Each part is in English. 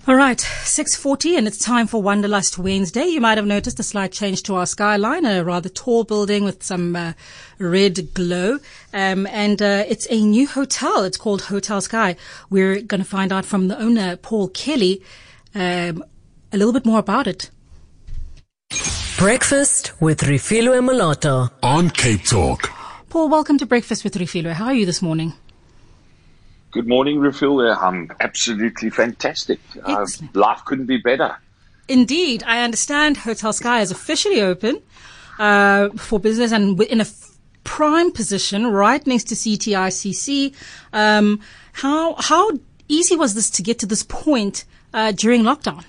All right, 6:40 and it's time for Wanderlust Wednesday. You might have noticed a slight change to our skyline, a rather tall building with some red glow. It's a new hotel. It's called Hotel Sky. We're going to find out from the owner, Paul Kelly, a little bit more about it. Breakfast with Refilwe Moloto on Cape Talk. Paul, welcome to Breakfast with Refilwe. How are you this morning? Good morning, Refilwe. I'm absolutely fantastic. Life couldn't be better. Indeed. I understand Hotel Sky is officially open for business and in a prime position right next to CTICC. How easy was this to get to this point during lockdown?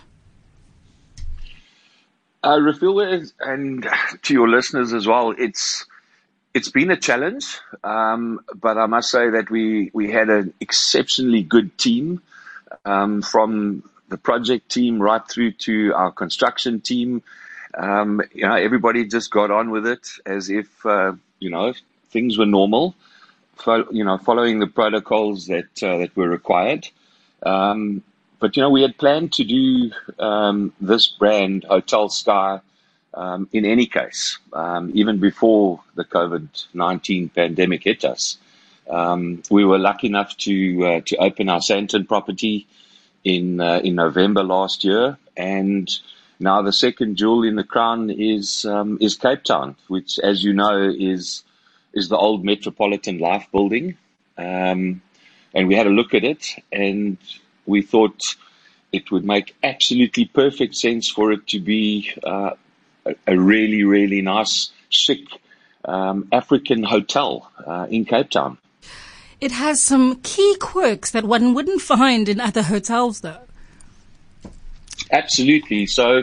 Refilwe, and to your listeners as well, it's been a challenge, but I must say that we had an exceptionally good team, from the project team right through to our construction team. Everybody just got on with it as if things were normal, following the protocols that were required. But we had planned to do this brand, Hotel Sky, in any case, even before the COVID-19 pandemic hit us. We were lucky enough to open our Sandton property in November last year, and now the second jewel in the crown is Cape Town, which, as you know, is the old Metropolitan Life building. And we had a look at it, and we thought it would make absolutely perfect sense for it to be a really, really nice, chic African hotel in Cape Town. It has some key quirks that one wouldn't find in other hotels, though. Absolutely. So,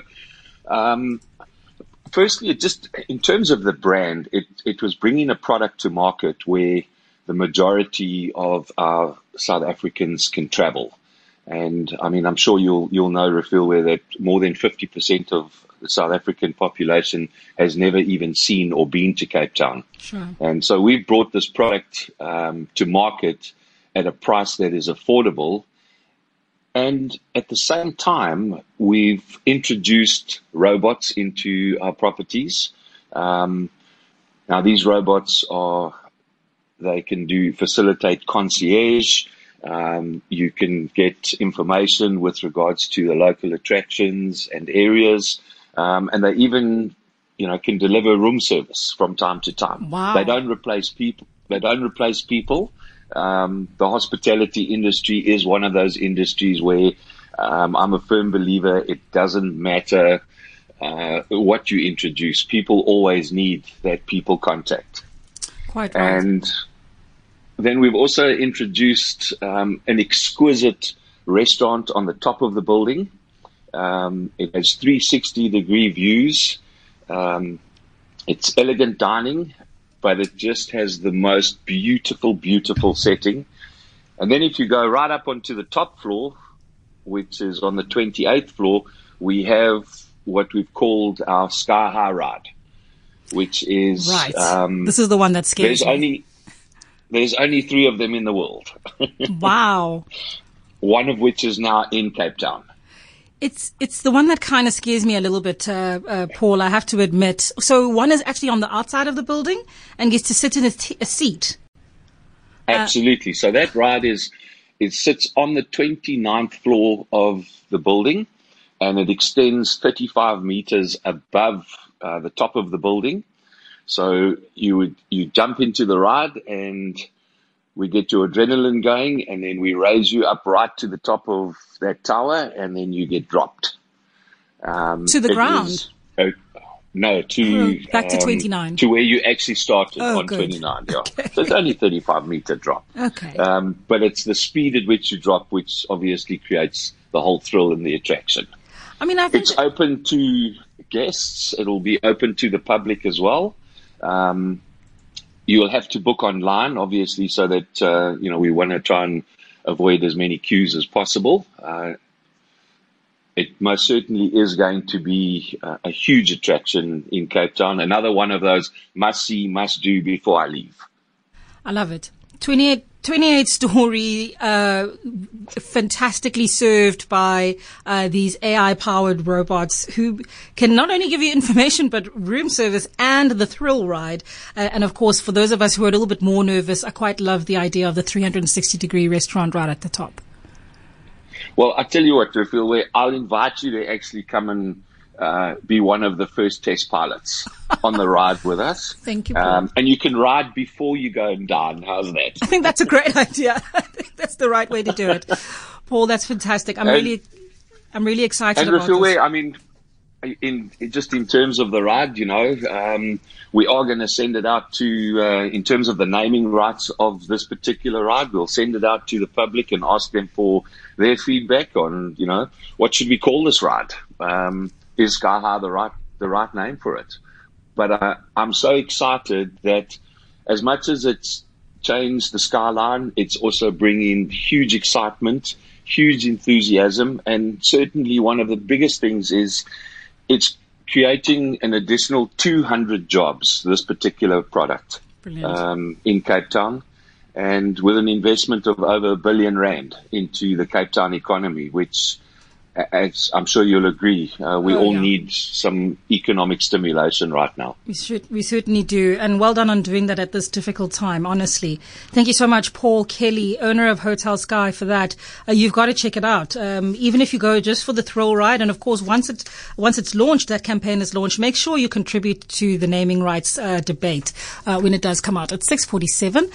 firstly, just in terms of the brand, it was bringing a product to market where the majority of our South Africans can travel. And I mean, I'm sure you'll know, Refilwe, that more than 50% of the South African population has never even seen or been to Cape Town. Sure. And so we've brought this product to market at a price that is affordable. And at the same time, we've introduced robots into our properties. Now, these robots they can facilitate concierge. You can get information with regards to the local attractions and areas, and they even, can deliver room service from time to time. Wow. They don't replace people. The hospitality industry is one of those industries where I'm a firm believer it doesn't matter what you introduce. People always need that people contact. Quite right. And then we've also introduced an exquisite restaurant on the top of the building. It has 360-degree views. It's elegant dining, but it just has the most beautiful, beautiful setting. And then if you go right up onto the top floor, which is on the 28th floor, we have what we've called our Sky High Ride, which is... Right. This is the one that scares me. There's only 3 of them in the world. Wow. One of which is now in Cape Town. It's the one that kind of scares me a little bit, Paul, I have to admit. So one is actually on the outside of the building and gets to sit in a seat. Absolutely. So that ride it sits on the 29th floor of the building, and it extends 35 meters above the top of the building. So you jump into the ride and we get your adrenaline going, and then we raise you up right to the top of that tower, and then you get dropped. To the ground? No, back to 29. To where you actually started on good. 29. Yeah. Okay. So it's only 35-meter drop. Okay. But it's the speed at which you drop, which obviously creates the whole thrill and the attraction. I mean, I think it's open to guests. It'll be open to the public as well. You'll have to book online, obviously, so that, we want to try and avoid as many queues as possible. It most certainly is going to be a huge attraction in Cape Town. Another one of those must-see, must-do before I leave. I love it. 28 28-story, fantastically served by these AI-powered robots who can not only give you information but room service and the thrill ride. And of course, for those of us who are a little bit more nervous, I quite love the idea of the 360-degree restaurant right at the top. Well, I tell you what, Refill, I'll invite you to actually come and be one of the first test pilots on the ride with us. Thank you, Paul. And you can ride before you go and dine. How's that? I think that's a great idea. I think that's the right way to do it. Paul, that's fantastic. I'm really excited about this. I mean, in terms of the ride, we are going to send it out to, in terms of the naming rights of this particular ride, we'll send it out to the public and ask them for their feedback on, what should we call this ride? Is Sky High the right name for it? But I'm so excited that as much as it's changed the skyline, it's also bringing huge excitement, huge enthusiasm, and certainly one of the biggest things is it's creating an additional 200 jobs, this particular product, in Cape Town, and with an investment of over R1 billion into the Cape Town economy, which, as I'm sure you'll agree, we all need some economic stimulation right now. We certainly do. And well done on doing that at this difficult time, honestly. Thank you so much, Paul Kelly, owner of Hotel Sky, for that. You've got to check it out. Even if you go just for the thrill ride. And of course, once it's launched, that campaign is launched, make sure you contribute to the naming rights debate when it does come out at 6:47.